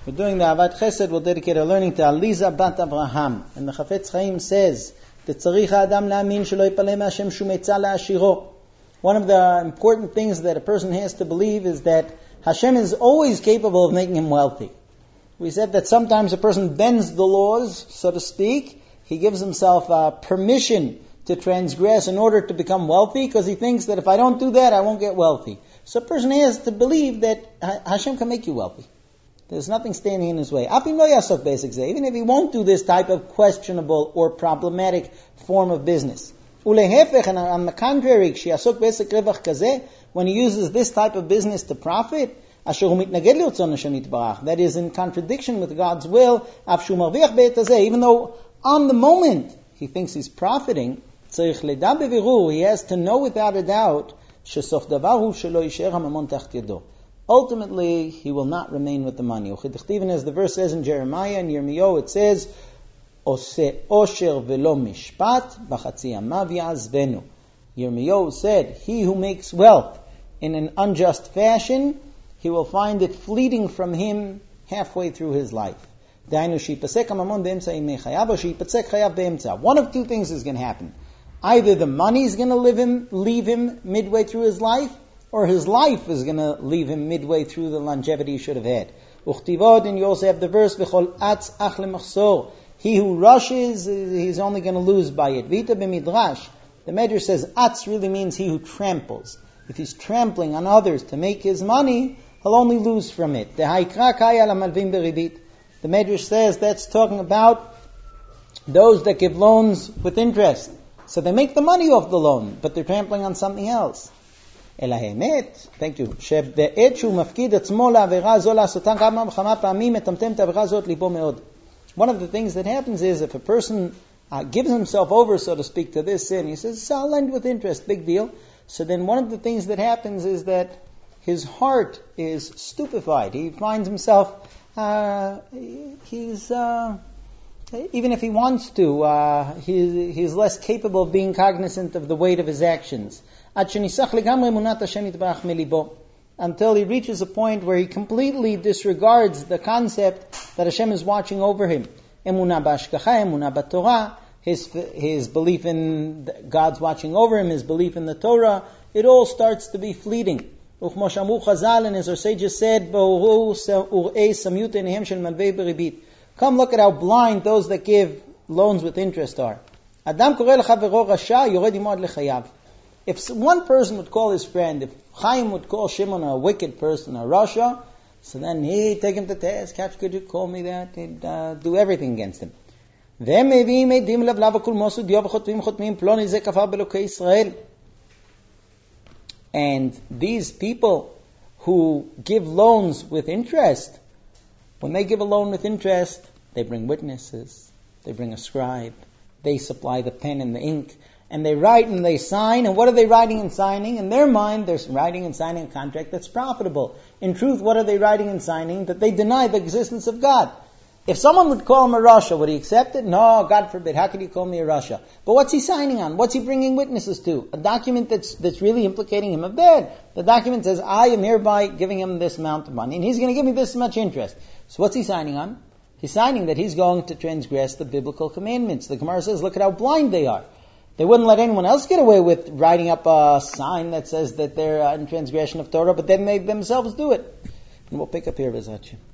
We're doing the Avat Chesed. We'll dedicate our learning to Aliza Bat Abraham. And the Chafetz Chaim says that Tzarich Ha'adam La'amin Shelo Yipaleh Me'Hashem Shu Metzah La'ashiro. One of the important things that a person has to believe is that Hashem is always capable of making him wealthy. We said that sometimes a person bends the laws, so to speak. He gives himself permission to transgress in order to become wealthy because he thinks that if I don't do that, I won't get wealthy. So a person has to believe that Hashem can make you wealthy. There's nothing standing in his way. Even if he won't do this type of questionable or problematic form of business. And on the contrary, when he uses this type of business to profit, that is in contradiction with God's will, even though on the moment he thinks he's profiting, he has to know without a doubt, ultimately, he will not remain with the money. As the verse says in Jeremiah and Yirmiyahu, it says, Ose osher velo mishpat b'chatzi amav ya'azvenu. Yirmiyahu said, he who makes wealth in an unjust fashion, he will find it fleeting from him halfway through his life. One of two things is going to happen. Either the money is going to leave him midway through his life, or his life is going to leave him midway through the longevity he should have had. And you also have the verse, he who rushes, he's only going to lose by it. Vita b'midrash. The Medrash says, atz really means he who tramples. If he's trampling on others to make his money, he'll only lose from it. The Medrash says that's talking about those that give loans with interest. So they make the money off the loan, but they're trampling on something else. Thank you. One of the things that happens is if a person gives himself over, so to speak, to this sin, he says, I'll lend with interest, big deal. So then one of the things that happens is that his heart is stupefied. He finds himself, even if he wants to, he's less capable of being cognizant of the weight of his actions. Until he reaches a point where he completely disregards the concept that Hashem is watching over him. Emunah b'ashgacha, emunah b'torah, his belief in God's watching over him, his belief in the Torah, it all starts to be fleeting. Uchmoshamu Chazal, and as our sages said, come look at how blind those that give loans with interest are. If one person would call his friend, if Chaim would call Shimon a wicked person, a rasha, so then he'd take him to task. How could you call me that? He'd do everything against him. And these people who give loans with interest, when they give a loan with interest, they bring witnesses, they bring a scribe, they supply the pen and the ink, and they write and they sign. And what are they writing and signing? In their mind, they're writing and signing a contract that's profitable. In truth, what are they writing and signing? That they deny the existence of God. If someone would call him a rasha, would he accept it? No, God forbid. How could he call me a rasha? But what's he signing on? What's he bringing witnesses to? A document that's really implicating him of bad. The document says, I am hereby giving him this amount of money, and he's going to give me this much interest. So what's he signing on? He's signing that he's going to transgress the biblical commandments. The Gemara says, look at how blind they are. They wouldn't let anyone else get away with writing up a sign that says that they're in transgression of Torah, but then they themselves do it. And we'll pick up here, B'ezrat Hashem.